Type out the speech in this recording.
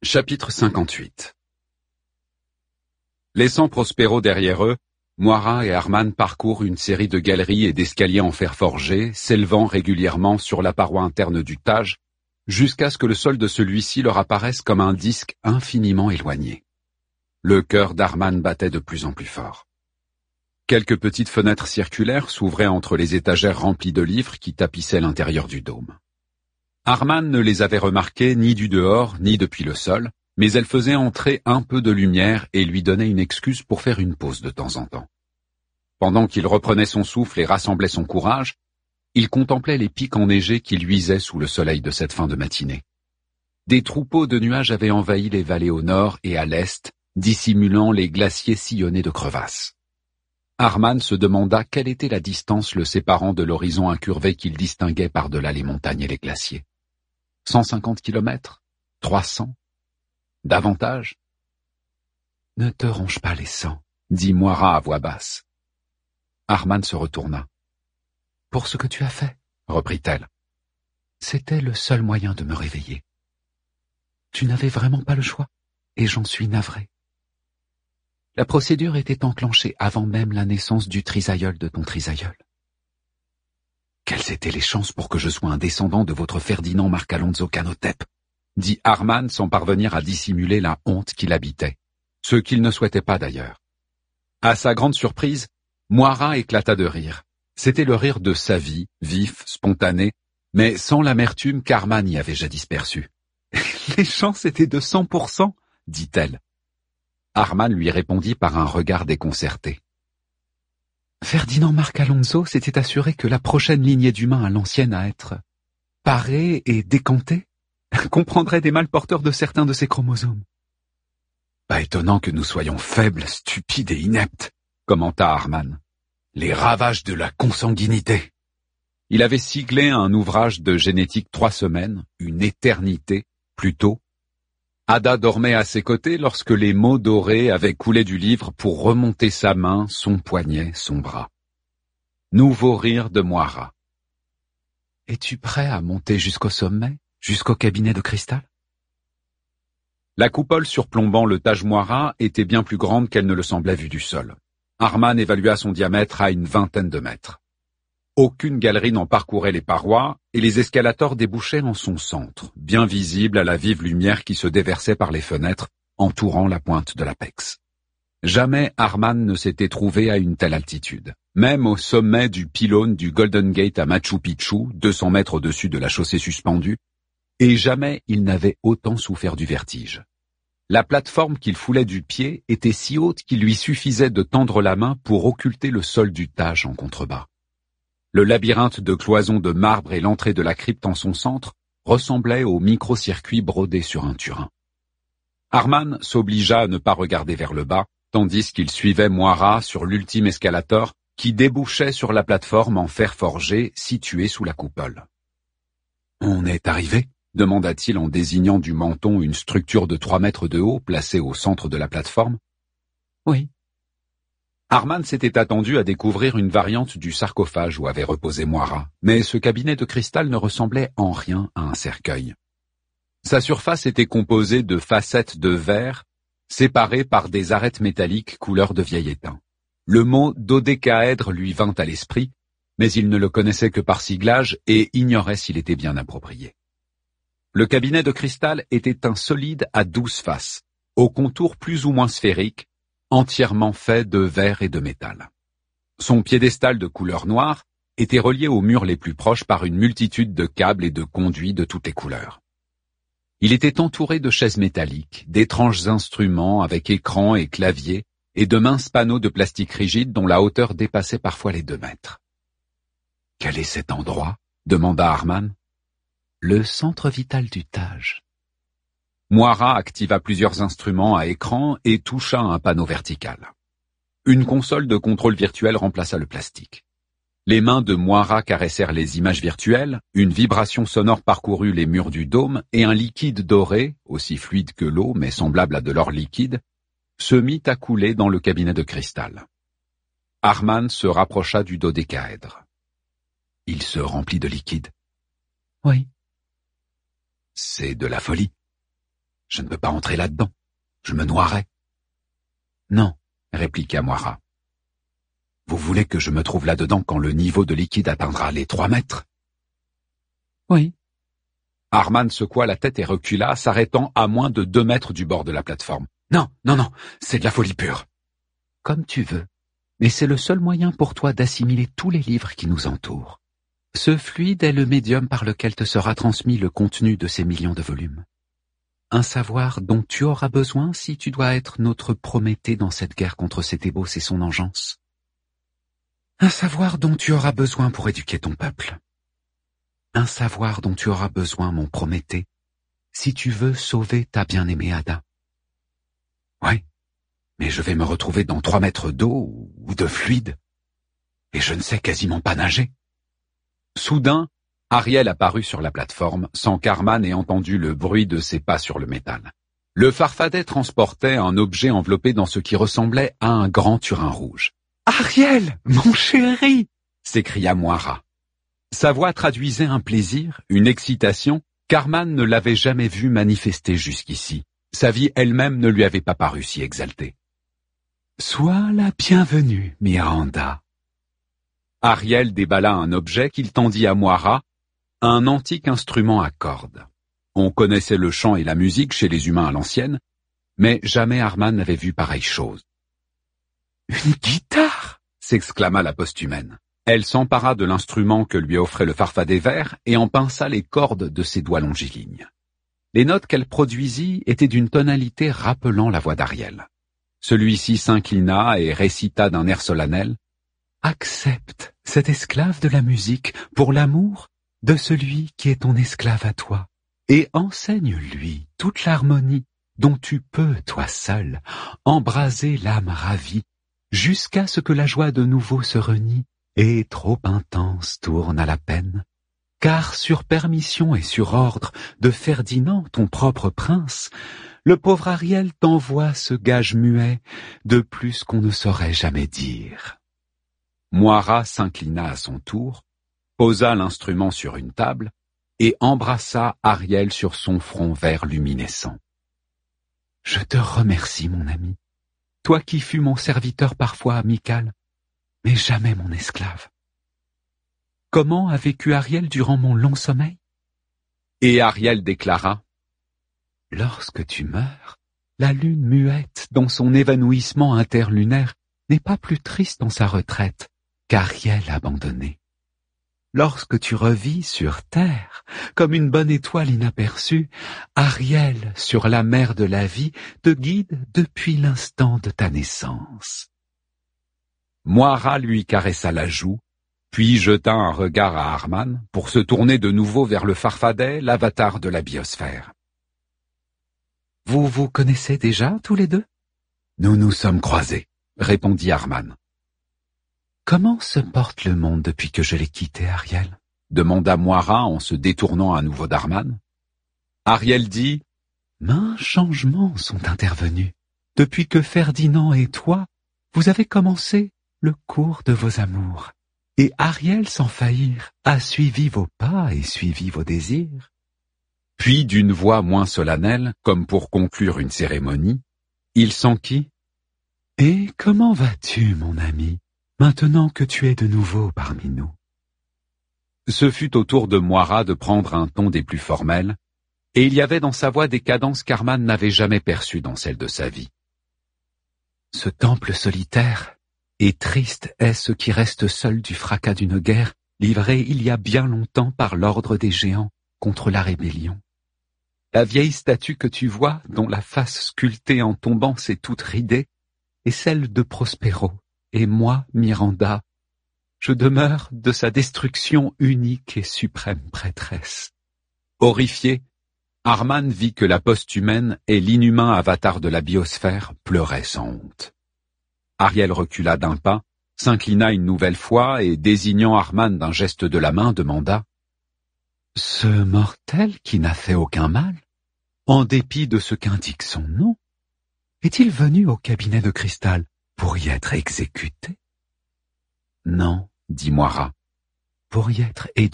Chapitre 58. Laissant Prospero derrière eux, Moira et Arman parcourent une série de galeries et d'escaliers en fer forgé, s'élevant régulièrement sur la paroi interne du Taj, jusqu'à ce que le sol de celui-ci leur apparaisse comme un disque infiniment éloigné. Le cœur d'Arman battait de plus en plus fort. Quelques petites fenêtres circulaires s'ouvraient entre les étagères remplies de livres qui tapissaient l'intérieur du dôme. Arman ne les avait remarquées ni du dehors, ni depuis le sol, mais elles faisaient entrer un peu de lumière et lui donnaient une excuse pour faire une pause de temps en temps. Pendant qu'il reprenait son souffle et rassemblait son courage, il contemplait les pics enneigés qui luisaient sous le soleil de cette fin de matinée. Des troupeaux de nuages avaient envahi les vallées au nord et à l'est, dissimulant les glaciers sillonnés de crevasses. Arman se demanda quelle était la distance le séparant de l'horizon incurvé qu'il distinguait par-delà les montagnes et les glaciers. 150 kilomètres? 300? Davantage? « Ne te ronge pas les sangs, dit Moira à voix basse. Arman se retourna. « Pour ce que tu as fait, reprit-elle. C'était le seul moyen de me réveiller. Tu n'avais vraiment pas le choix, et j'en suis navré. La procédure était enclenchée avant même la naissance du trisaïeul de ton trisaïeul. Quelles étaient les chances pour que je sois un descendant de votre Ferdinand Marc Alonso Canotep, dit Arman sans parvenir à dissimuler la honte qui l'habitait, ce qu'il ne souhaitait pas d'ailleurs. À sa grande surprise, Moira éclata de rire. C'était le rire de sa vie, vif, spontané, mais sans l'amertume qu'Arman y avait jadis perçue. Les chances étaient de 100%, dit-elle. Arman lui répondit par un regard déconcerté. Ferdinand Marc Alonso s'était assuré que la prochaine lignée d'humains à l'ancienne à être parée et décantée comprendrait des mâles porteurs de certains de ses chromosomes. Pas étonnant que nous soyons faibles, stupides et ineptes, commenta Arman. Les ravages de la consanguinité. Il avait siglé un ouvrage de génétique 3 semaines, une éternité, plutôt. Ada dormait à ses côtés lorsque les mots dorés avaient coulé du livre pour remonter sa main, son poignet, son bras. Nouveau rire de Moira. « Es-tu prêt à monter jusqu'au sommet, jusqu'au cabinet de cristal ?» La coupole surplombant le Taj Moira était bien plus grande qu'elle ne le semblait vue du sol. Arman évalua son diamètre à une 20aine de mètres. Aucune galerie n'en parcourait les parois, et les escalators débouchaient en son centre, bien visible à la vive lumière qui se déversait par les fenêtres, entourant la pointe de l'apex. Jamais Arman ne s'était trouvé à une telle altitude. Même au sommet du pylône du Golden Gate à Machu Picchu, 200 mètres au-dessus de la chaussée suspendue, et jamais il n'avait autant souffert du vertige. La plateforme qu'il foulait du pied était si haute qu'il lui suffisait de tendre la main pour occulter le sol du Taj en contrebas. Le labyrinthe de cloisons de marbre et l'entrée de la crypte en son centre ressemblaient au micro-circuit brodé sur un turin. Arman s'obligea à ne pas regarder vers le bas, tandis qu'il suivait Moira sur l'ultime escalator qui débouchait sur la plateforme en fer forgé située sous la coupole. « On est arrivé ?» demanda-t-il en désignant du menton une structure de 3 mètres de haut placée au centre de la plateforme. « Oui. » Arman s'était attendu à découvrir une variante du sarcophage où avait reposé Moira, mais ce cabinet de cristal ne ressemblait en rien à un cercueil. Sa surface était composée de facettes de verre, séparées par des arêtes métalliques couleur de vieil étain. Le mot dodécaèdre lui vint à l'esprit, mais il ne le connaissait que par siglage et ignorait s'il était bien approprié. Le cabinet de cristal était un solide à 12 faces, au contour plus ou moins sphérique, entièrement fait de verre et de métal. Son piédestal de couleur noire était relié aux murs les plus proches par une multitude de câbles et de conduits de toutes les couleurs. Il était entouré de chaises métalliques, d'étranges instruments avec écrans et claviers, et de minces panneaux de plastique rigide dont la hauteur dépassait parfois les 2 mètres. « Quel est cet endroit ?» demanda Arman. « Le centre vital du Taj. » Moira activa plusieurs instruments à écran et toucha un panneau vertical. Une console de contrôle virtuel remplaça le plastique. Les mains de Moira caressèrent les images virtuelles, une vibration sonore parcourut les murs du dôme et un liquide doré, aussi fluide que l'eau mais semblable à de l'or liquide, se mit à couler dans le cabinet de cristal. Arman se rapprocha du dodécaèdre. Il se remplit de liquide. Oui. C'est de la folie. Je ne peux pas entrer là-dedans. Je me noierais. Non, répliqua Moira. Vous voulez que je me trouve là-dedans quand le niveau de liquide atteindra les 3 mètres? Oui. Arman secoua la tête et recula, s'arrêtant à moins de 2 mètres du bord de la plateforme. Non, non, non, c'est de la folie pure. Comme tu veux, mais c'est le seul moyen pour toi d'assimiler tous les livres qui nous entourent. Ce fluide est le médium par lequel te sera transmis le contenu de ces millions de volumes. Un savoir dont tu auras besoin si tu dois être notre Prométhée dans cette guerre contre Cétébos et son engeance. Un savoir dont tu auras besoin pour éduquer ton peuple. Un savoir dont tu auras besoin, mon Prométhée, si tu veux sauver ta bien-aimée Ada. Oui, mais je vais me retrouver dans 3 mètres d'eau ou de fluide, et je ne sais quasiment pas nager. Soudain, Ariel apparut sur la plateforme, sans qu'Arman ait entendu le bruit de ses pas sur le métal. Le farfadet transportait un objet enveloppé dans ce qui ressemblait à un grand turin rouge. « Ariel, mon chéri !» s'écria Moira. Sa voix traduisait un plaisir, une excitation, qu'Arman ne l'avait jamais vu manifester jusqu'ici. Sa vie elle-même ne lui avait pas paru si exaltée. « Sois la bienvenue, Miranda. » Ariel déballa un objet qu'il tendit à Moira, un antique instrument à cordes. On connaissait le chant et la musique chez les humains à l'ancienne, mais jamais Arman n'avait vu pareille chose. « Une guitare !» s'exclama la post-humaine. Elle s'empara de l'instrument que lui offrait le farfadet vert et en pinça les cordes de ses doigts longilignes. Les notes qu'elle produisit étaient d'une tonalité rappelant la voix d'Ariel. Celui-ci s'inclina et récita d'un air solennel « Accepte cet esclave de la musique pour l'amour de celui qui est ton esclave à toi, et enseigne-lui toute l'harmonie dont tu peux, toi seul, embraser l'âme ravie, jusqu'à ce que la joie de nouveau se renie et trop intense tourne à la peine. Car sur permission et sur ordre de Ferdinand, ton propre prince, le pauvre Ariel t'envoie ce gage muet de plus qu'on ne saurait jamais dire. » Moira s'inclina à son tour, posa l'instrument sur une table et embrassa Ariel sur son front vert luminescent. « Je te remercie, mon ami, toi qui fus mon serviteur parfois amical, mais jamais mon esclave. Comment a vécu Ariel durant mon long sommeil? » Et Ariel déclara « Lorsque tu meurs, la lune muette dans son évanouissement interlunaire n'est pas plus triste dans sa retraite qu'Ariel abandonné. Lorsque tu revis sur terre, comme une bonne étoile inaperçue, Ariel, sur la mer de la vie, te guide depuis l'instant de ta naissance. » Moira lui caressa la joue, puis jeta un regard à Arman pour se tourner de nouveau vers le farfadet, l'avatar de la biosphère. « Vous vous connaissez déjà, tous les deux? »« Nous nous sommes croisés, » répondit Arman. « Comment se porte le monde depuis que je l'ai quitté, Ariel ?» demanda Moira en se détournant à nouveau d'Arman. Ariel dit « Maints changements sont intervenus. Depuis que Ferdinand et toi, vous avez commencé le cours de vos amours. Et Ariel, sans faillir, a suivi vos pas et suivi vos désirs. » Puis, d'une voix moins solennelle, comme pour conclure une cérémonie, il s'enquit. « Et comment vas-tu, mon ami, maintenant que tu es de nouveau parmi nous ?» Ce fut au tour de Moira de prendre un ton des plus formels, et il y avait dans sa voix des cadences qu'Arman n'avait jamais perçues dans celle de sa vie. « Ce temple solitaire et triste est ce qui reste seul du fracas d'une guerre livrée il y a bien longtemps par l'ordre des géants contre la rébellion. La vieille statue que tu vois, dont la face sculptée en tombant s'est toute ridée, est celle de Prospero, et moi, Miranda, je demeure de sa destruction unique et suprême prêtresse. » Horrifié, Arman vit que la post-humaine et l'inhumain avatar de la biosphère pleuraient sans honte. Ariel recula d'un pas, s'inclina une nouvelle fois et, désignant Arman d'un geste de la main, demanda « Ce mortel qui n'a fait aucun mal, en dépit de ce qu'indique son nom, est-il venu au cabinet de cristal pour y être exécuté? » « Non, dit Moira, pour y être éduqué. »